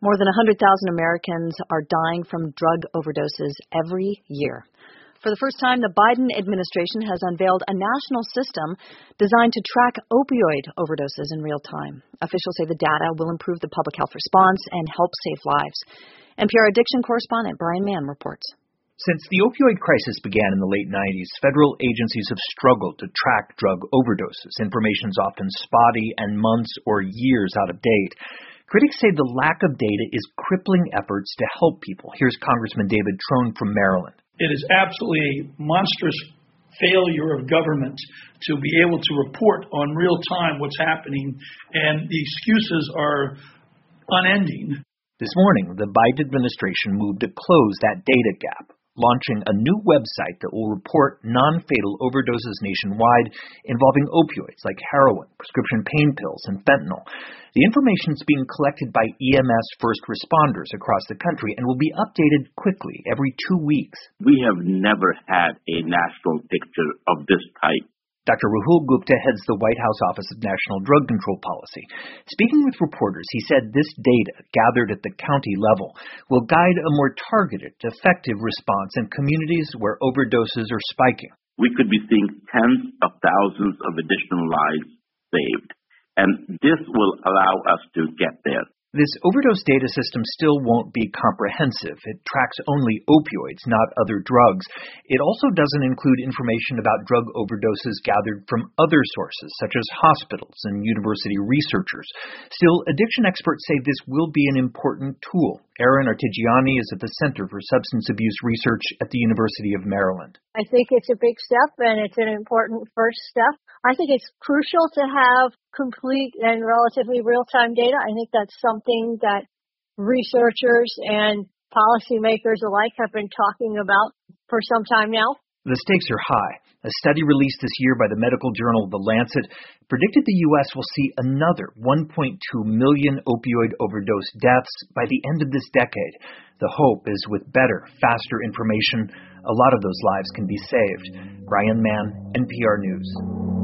More than 100,000 Americans are dying from drug overdoses every year. For the first time, the Biden administration has unveiled a national system designed to track opioid overdoses in real time. Officials say the data will improve the public health response and help save lives. NPR addiction correspondent Brian Mann reports. Since the opioid crisis began in the late 90s, federal agencies have struggled to track drug overdoses. Information is often spotty and months or years out of date. Critics say the lack of data is crippling efforts to help people. Here's Congressman David Trone from Maryland. It is absolutely a monstrous failure of government to be able to report on real time what's happening, and the excuses are unending. This morning, the Biden administration moved to close that data gap, launching a new website that will report non-fatal overdoses nationwide involving opioids like heroin, prescription pain pills, and fentanyl. The information is being collected by EMS first responders across the country and will be updated quickly every 2 weeks. We have never had a national picture of this type. Dr. Rahul Gupta heads the White House Office of National Drug Control Policy. Speaking with reporters, he said this data, gathered at the county level, will guide a more targeted, effective response in communities where overdoses are spiking. We could be seeing tens of thousands of additional lives saved, and this will allow us to get there. This overdose data system still won't be comprehensive. It tracks only opioids, not other drugs. It also doesn't include information about drug overdoses gathered from other sources, such as hospitals and university researchers. Still, addiction experts say this will be an important tool. Erin Artigiani is at the Center for Substance Abuse Research at the University of Maryland. I think it's a big step, and it's an important first step. I think it's crucial to have complete and relatively real-time data. I think that's something that researchers and policymakers alike have been talking about for some time now. The stakes are high. A study released this year by the medical journal The Lancet predicted the U.S. will see another 1.2 million opioid overdose deaths by the end of this decade. The hope is with better, faster information, a lot of those lives can be saved. Brian Mann, NPR News.